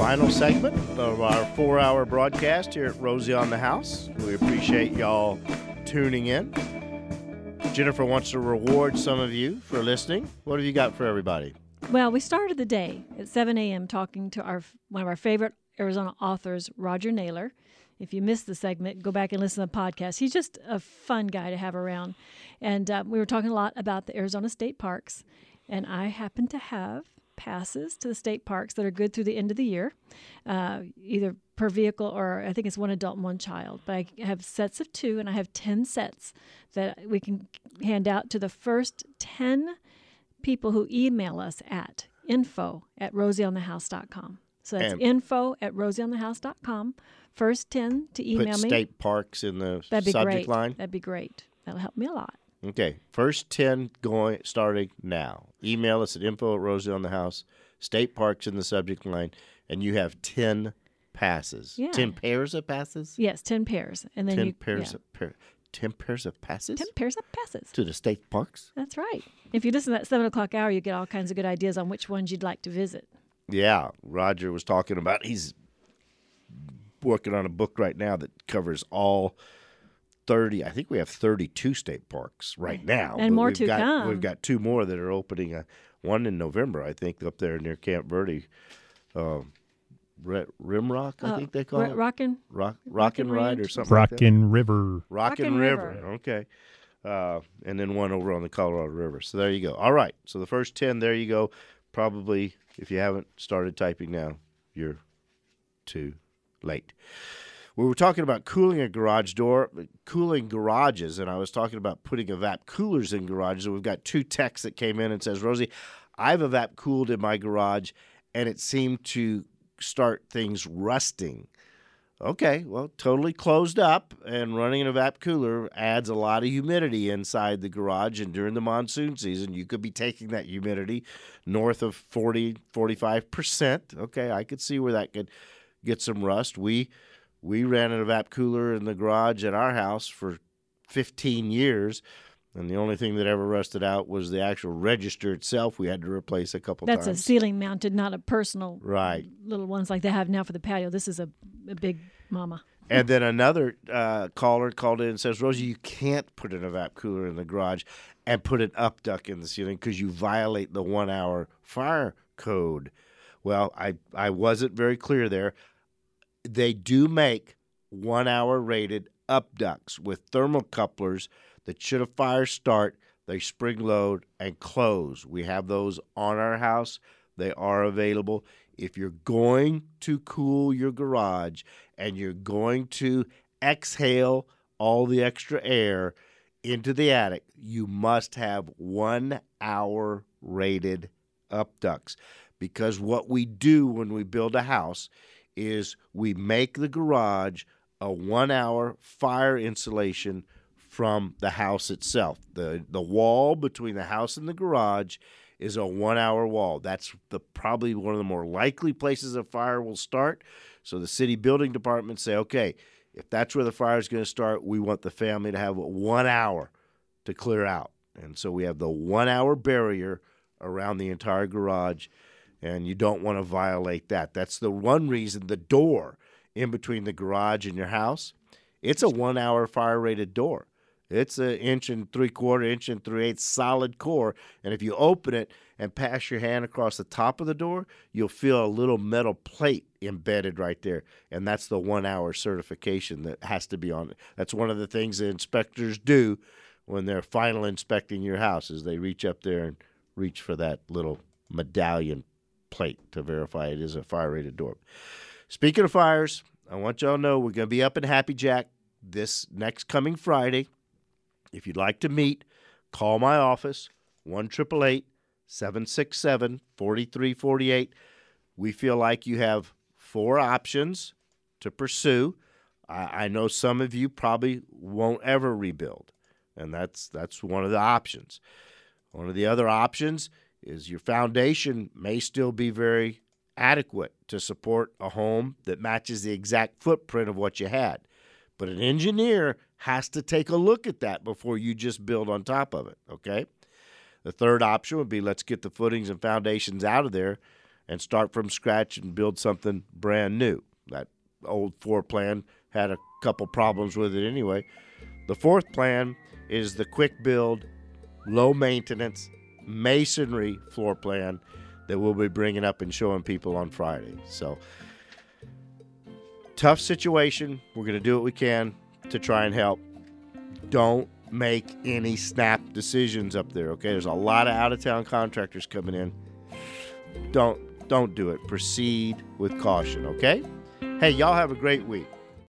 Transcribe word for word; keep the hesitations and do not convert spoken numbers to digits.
final segment of our four-hour broadcast here at Rosie on the House. We appreciate y'all tuning in. Jennifer wants to reward some of you for listening. What have you got for everybody? Well, we started the day at seven a.m. talking to our one of our favorite Arizona authors, Roger Naylor. If you missed the segment, go back and listen to the podcast. He's just a fun guy to have around. And uh, we were talking a lot about the Arizona state parks. And I happen to have passes to the state parks that are good through the end of the year, uh, either per vehicle or I think it's one adult and one child. But I have sets of two, and I have ten sets that we can hand out to the first ten people who email us at info at rosie on the house dot com. So that's and info at rosie on the house dot com. First ten to email put me. state parks in the That'd be subject great. line. That'd be great. That'll help me a lot. Okay, first ten going starting now. Email us at info at rosie on the house. State parks in the subject line, and you have ten passes. Yeah. Ten pairs of passes. Yes, ten pairs, and then ten you pairs yeah. of pair, ten pairs of passes. ten pairs of passes. To the state parks. That's right. If you listen to that seven o'clock hour, you get all kinds of good ideas on which ones you'd like to visit. Yeah, Roger was talking about he's working on a book right now that covers all thirty. I think we have thirty-two state parks right now, and but more we've to got, come. We've got two more that are opening. Uh, one in November, I think, up there near Camp Verde, uh, Rimrock. I Uh, think they call Ro- it Rockin' Rock Rock and Ride or Ranch? something. like that. Rockin' River. Rockin' Rockin' River. River. Okay. Uh, and then one over on the Colorado River. So there you go. All right. So the first ten, there you go. Probably, if you haven't started typing now, you're too late. We were talking about cooling a garage door, cooling garages, and I was talking about putting evap coolers in garages. And we've got two texts that came in and says, Rosie, I've evap cooled in my garage, and it seemed to start things rusting. Okay, well, totally closed up, and running an evap cooler adds a lot of humidity inside the garage, and during the monsoon season, you could be taking that humidity north of forty, forty-five percent. Okay, I could see where that could get some rust. We we ran an evap cooler in the garage at our house for fifteen years, and the only thing that ever rusted out was the actual register itself. We had to replace a couple That's times. a ceiling mounted, not a personal Right. little ones like they have now for the patio. This is a, a big mama. And then another uh, caller called in and says, Rosie, you can't put an evap cooler in the garage and put an up duct in the ceiling because you violate the one-hour fire code. Well, I, I wasn't very clear there. They do make one-hour rated up ducts with thermocouplers that should a fire start, they spring load and close. We have those on our house. They are available. If you're going to cool your garage and you're going to exhale all the extra air into the attic, you must have one-hour rated up ducts. Because what we do when we build a house is we make the garage a one-hour fire insulation from the house itself. The the wall between the house and the garage is a one-hour wall. That's the probably one of the more likely places a fire will start. So the city building department say, okay, if that's where the fire is going to start, we want the family to have one hour to clear out. And so we have the one-hour barrier around the entire garage, and you don't want to violate that. That's the one reason the door in between the garage and your house, it's a one-hour fire-rated door. It's an inch and three-quarter, inch and three-eighths solid core, and if you open it and pass your hand across the top of the door, you'll feel a little metal plate embedded right there, and that's the one-hour certification that has to be on it. That's one of the things the inspectors do when they're final inspecting your house is they reach up there and reach for that little medallion plate to verify it is a fire-rated door. Speaking of fires, I want y'all to know we're going to be up in Happy Jack this next coming Friday. If you'd like to meet, call my office, one eight eight eight, seven six seven, four three four eight. We feel like you have four options to pursue. I, I know some of you probably won't ever rebuild, and that's that's one of the options. One of the other options is your foundation may still be very adequate to support a home that matches the exact footprint of what you had. But an engineer has to take a look at that before you just build on top of it, okay? The third option would be let's get the footings and foundations out of there and start from scratch and build something brand new. That old floor plan had a couple problems with it anyway. The fourth plan is the quick build, low maintenance, masonry floor plan that we'll be bringing up and showing people on Friday. So, tough situation. We're going to do what we can to try and help. Don't make any snap decisions up there, okay? There's a lot of out-of-town contractors coming in. Don't don't do it. Proceed with caution, okay? Hey, y'all have a great week.